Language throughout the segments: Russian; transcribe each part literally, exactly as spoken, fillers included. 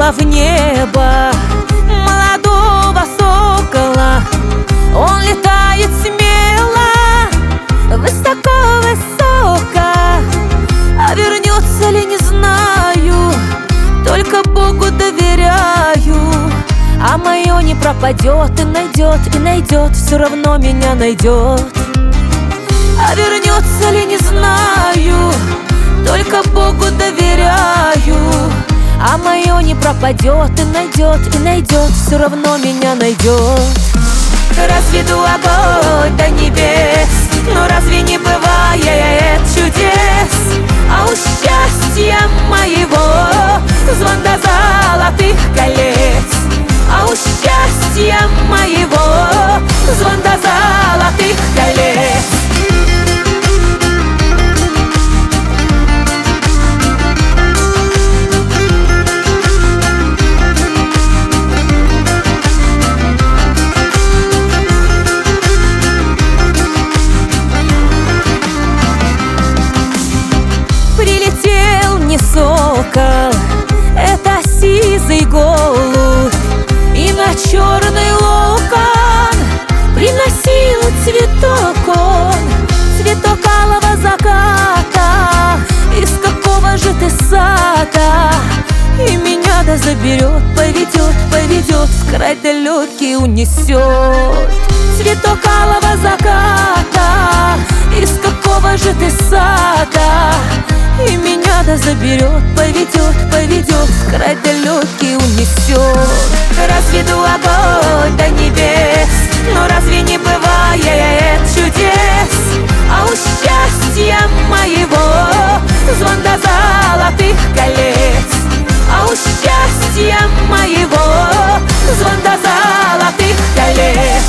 глядела в небо молодого сокола. Он летает смело, высоко-высоко, а вернется ли, не знаю, только Богу доверяю. А мое не пропадет и найдет, и найдет, все равно меня найдет. А вернется ли, не знаю, только Богу доверяю. А мое не пропадет и найдет, и найдет, все равно меня найдет. Разведу огонь до небес, но разве не бывает чудес? А у счастья моего звон до золотых колец. А у счастья моего звон до золотых колец. Прилетел не сокол, это сизый голубь, и на черный локон приносил цветок он, цветок алого заката. Из какого же ты сада? И меня да заберет, поведет, поведет, в край далекий унесет. Цветок алого заката, из какого же ты сада? И меня да заберет, поведет, поведет, в край далекий унесет. Разведу огонь до небес, но разве не бывает чудес? А у счастья моего звон до золотых колец. А у счастья моего звон до золотых колец.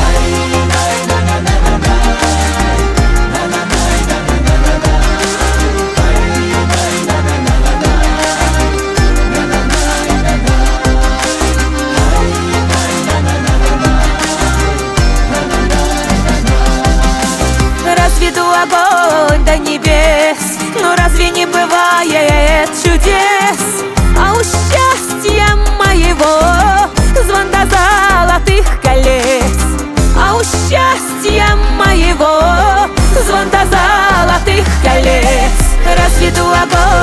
Разведу огонь до небес, но разве не бывает чудес? А у счастья моего звон до золотых колец. А у счастья моего звон до золотых колец. Разведу огонь